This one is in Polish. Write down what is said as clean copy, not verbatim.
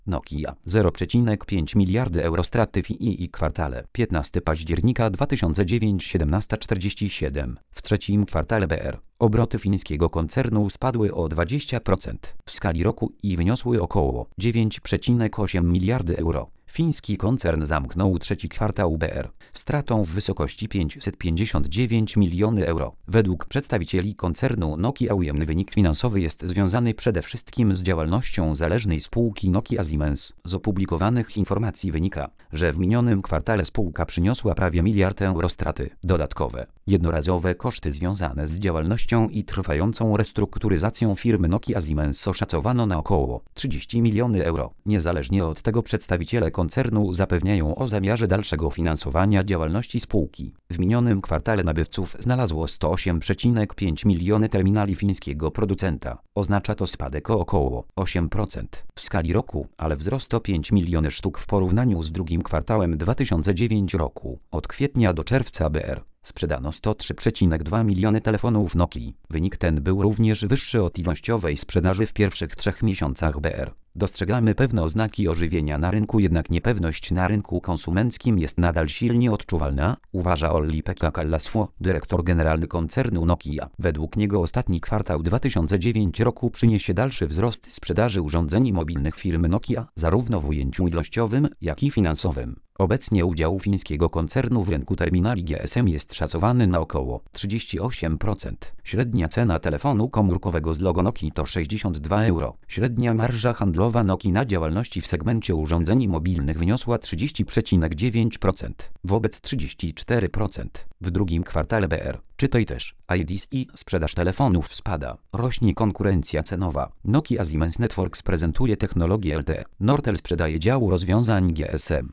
Nokia 0,5 miliardy euro straty w II kwartale 15 października 2009 17:47. W trzecim kwartale BR obroty fińskiego koncernu spadły o 20% w skali roku i wyniosły około 9,8 miliardy euro. Fiński koncern zamknął trzeci kwartał BR stratą w wysokości 559 miliony euro. Według przedstawicieli koncernu Nokia ujemny wynik finansowy jest związany przede wszystkim z działalnością zależnej spółki Nokia Siemens. Z opublikowanych informacji wynika, że w minionym kwartale spółka przyniosła prawie miliard euro straty. Dodatkowe, jednorazowe koszty związane z działalnością i trwającą restrukturyzacją firmy Nokia Siemens oszacowano na około 30 miliony euro. Niezależnie od tego przedstawiciele koncernu zapewniają o zamiarze dalszego finansowania działalności spółki. W minionym kwartale nabywców znalazło 108,5 miliony terminali fińskiego producenta. Oznacza to spadek o około 8% w skali roku, ale wzrost o 5 miliony sztuk w porównaniu z drugim kwartałem 2009 roku. Od kwietnia do czerwca BR sprzedano 103,2 miliony telefonów Nokii. Wynik ten był również wyższy od ilościowej sprzedaży w pierwszych 3 miesiącach BR. Dostrzegamy pewne oznaki ożywienia na rynku, jednak niepewność na rynku konsumenckim jest nadal silnie odczuwalna, uważa Olli-Pekka Kallasvuo, dyrektor generalny koncernu Nokia. Według niego ostatni kwartał 2009 roku przyniesie dalszy wzrost sprzedaży urządzeń mobilnych firmy Nokia, zarówno w ujęciu ilościowym, jak i finansowym. Obecnie udział fińskiego koncernu w rynku terminali GSM jest szacowany na około 38%. Średnia cena telefonu komórkowego z logo Nokii to 62 euro. Średnia marża handlowa Nokii na działalności w segmencie urządzeń mobilnych wyniosła 30,9% wobec 34% w drugim kwartale BR. Czytaj też IDC. Sprzedaż telefonów spada. Rośnie konkurencja cenowa. Nokia Siemens Networks prezentuje technologię LTE. Nortel sprzedaje dział rozwiązań GSM.